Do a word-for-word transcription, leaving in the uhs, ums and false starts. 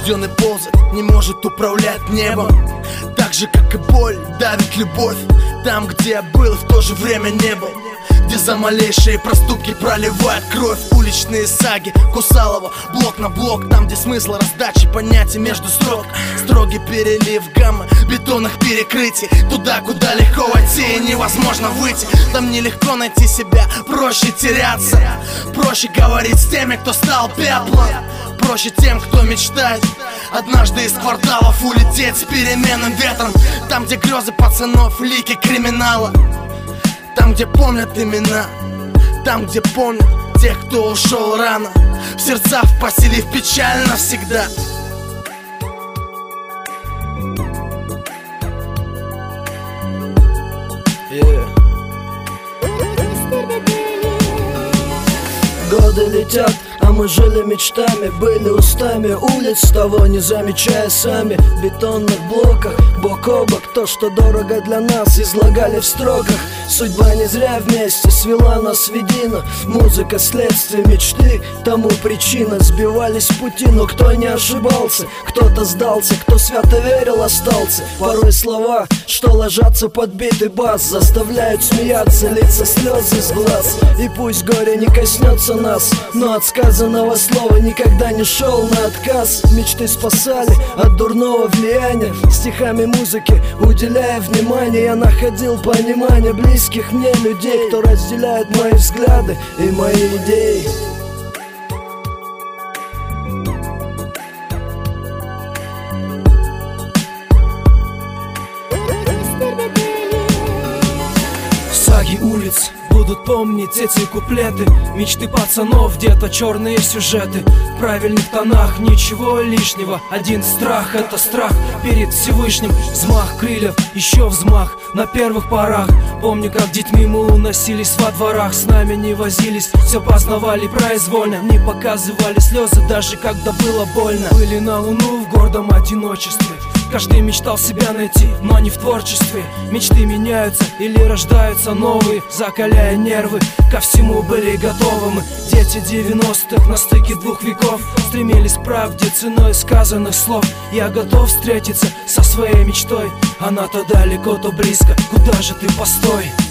рожденный ползать, не может управлять небом. Так же, как и боль, давит любовь там, где я был и в то же время не был, где за малейшие проступки проливает кровь. Уличные саги Кусалова, блок на блок, там, где смысл раздачи понятий между строк. Строгий перелив гаммы бетонных перекрытий, туда, куда легко войти и невозможно выйти. Там нелегко найти себя, проще теряться, проще говорить с теми, кто стал пеплом, проще тем, кто мечтает однажды из кварталов улететь с переменным ветром. Там, где грезы пацанов, лики криминала, там, где помнят имена, там, где помнят тех, кто ушел рано, в сердцах поселив печаль навсегда. Yeah. Годы летят, а мы жили мечтами, были устами улиц, того не замечая сами. В бетонных блоках, бок о бок, то, что дорого для нас, излагали в строках. Судьба не зря вместе свела нас воедино. Музыка следствие мечты, тому причина. Сбивались в пути, но кто не ошибался, кто-то сдался, кто свято верил, остался. Порой слова, что ложатся под битый бас, заставляют смеяться, литься слезы с глаз. И пусть горе не коснется нас, но от сказанного слова никогда не шел на отказ. Мечты спасали от дурного влияния, стихами музыки уделяя внимание. Я находил понимание близких мне людей, кто разделяет мои взгляды и мои идеи. Саги улиц будут помнить эти куплеты, мечты пацанов, где-то черные сюжеты. В правильных тонах ничего лишнего, один страх — это страх перед Всевышним. Взмах крыльев, еще взмах на первых порах. Помню, как детьми мы уносились во дворах, с нами не возились, все познавали произвольно, не показывали слезы, даже когда было больно. Были на луну в гордом одиночестве, каждый мечтал себя найти, но не в творчестве. Мечты меняются или рождаются новые, закаляя нервы, ко всему были готовы мы. Дети девяностых на стыке двух веков стремились к правде ценой сказанных слов. Я готов встретиться со своей мечтой, она то далеко, то близко, куда же ты, постой?